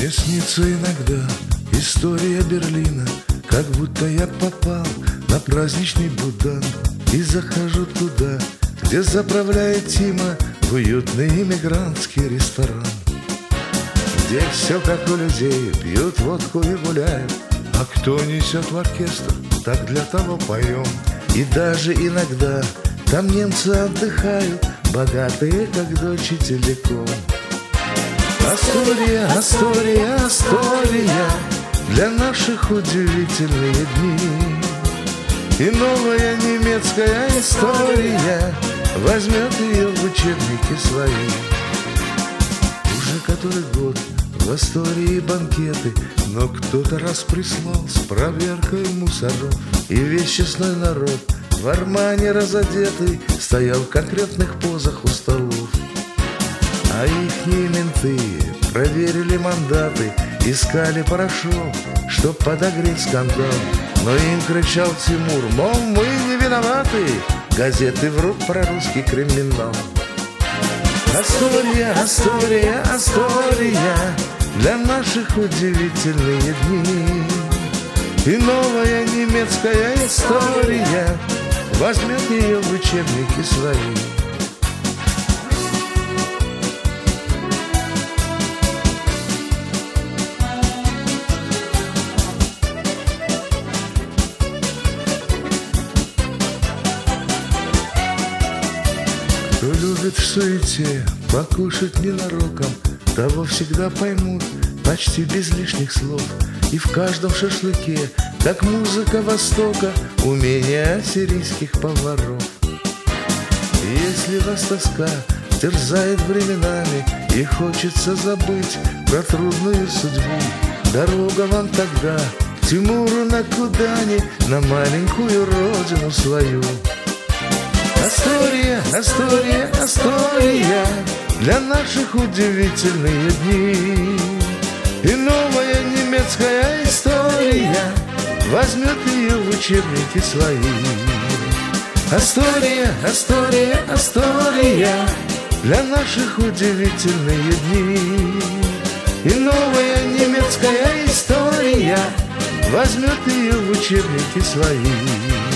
Мне снится иногда история Берлина, как будто я попал на праздничный Будан и захожу туда, где заправляет Тима, в уютный иммигрантский ресторан, где все как у людей, пьют водку и гуляют, а кто несет в оркестр, так для того поем. И даже иногда там немцы отдыхают, богатые, как дочи целиком. Астория, Астория, Астория, для наших удивительные дни. И новая немецкая история возьмет ее в учебники свои. Уже который год в Астории банкеты, но кто-то раз прислал с проверкой мусоров. И весь честной народ в Армане разодетый стоял в конкретных позах у столов. А ихние менты проверили мандаты, искали порошок, чтоб подогреть скандал. Но им кричал Тимур, мол, мы не виноваты, газеты врут про русский криминал. Астория, Астория, Астория, для наших удивительные дни. И новая немецкая история возьмет ее в учебники свои. Кто любит в суете покушать ненароком, того всегда поймут почти без лишних слов. И в каждом шашлыке, как музыка Востока, умение ассирийских поваров. Если вас тоска терзает временами и хочется забыть про трудную судьбу, дорога вам тогда к Тимуру на Кудани, на маленькую родину свою. Астория, Астория, Астория, для наших удивительные дни. И новая немецкая история возьмет ее в учебники свои. Астория, Астория, Астория, для наших удивительные дни. И новая немецкая история возьмет ее в учебники свои.